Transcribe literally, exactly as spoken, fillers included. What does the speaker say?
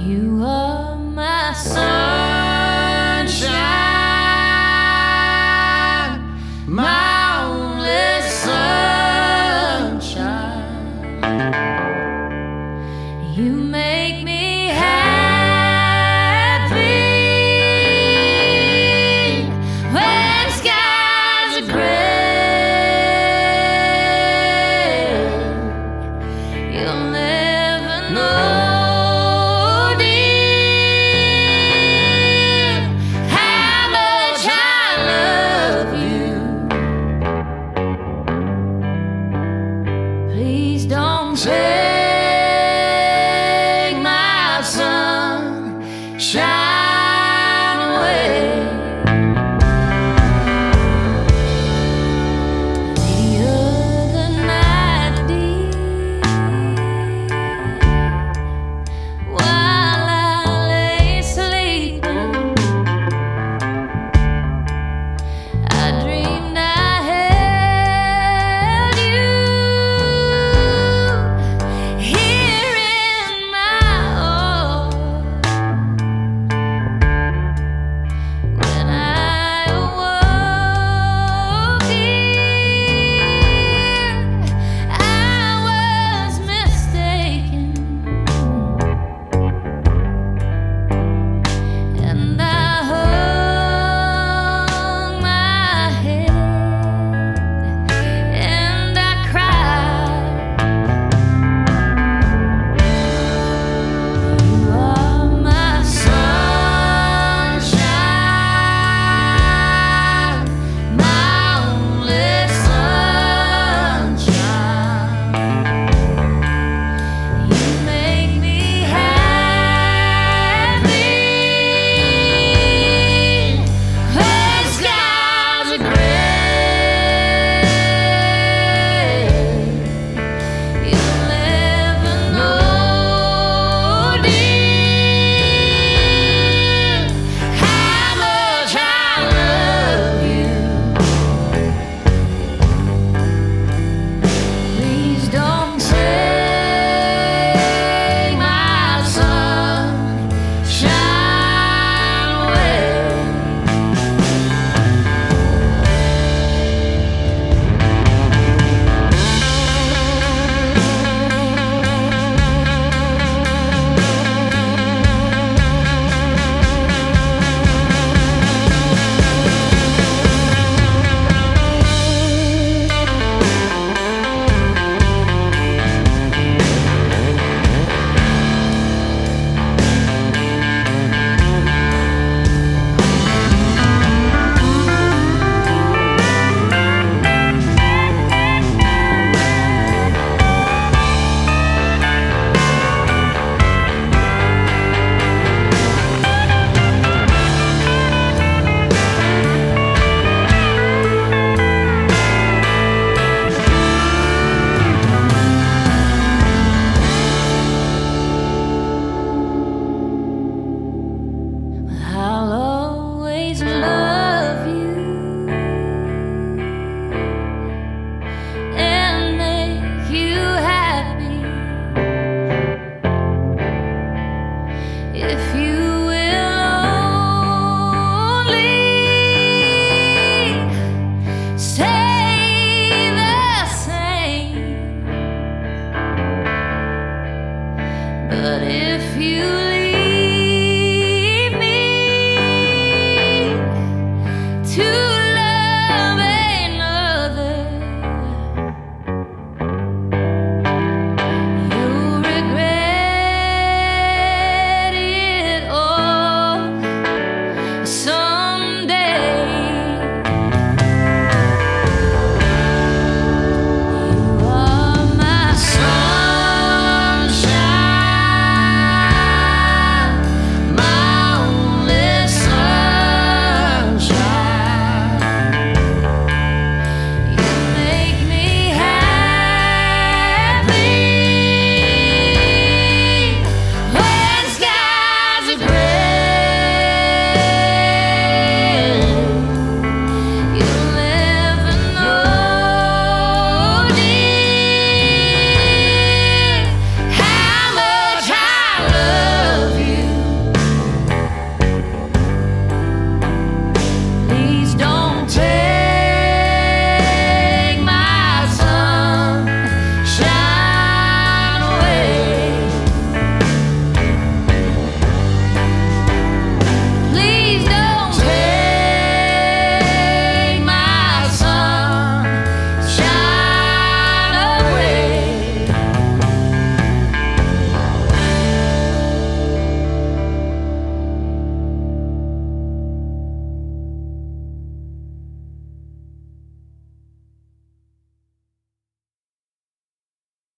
You are my sunshine, my only sunshine. You make me happy when skies are gray. You'll never know take my sunshine away. The other night, dear, while I lay sleeping, I dreamed I held you here in my arms. When I awoke, dear, I was mistaken, and I hung my head and I cried. You are my sunshine, my only sunshine. You make me happy when skies are gray. You'll never know, dear, how much I love you. Please don't take my sunshine away. I'll always love you and make you happy if you will only say the same. But if you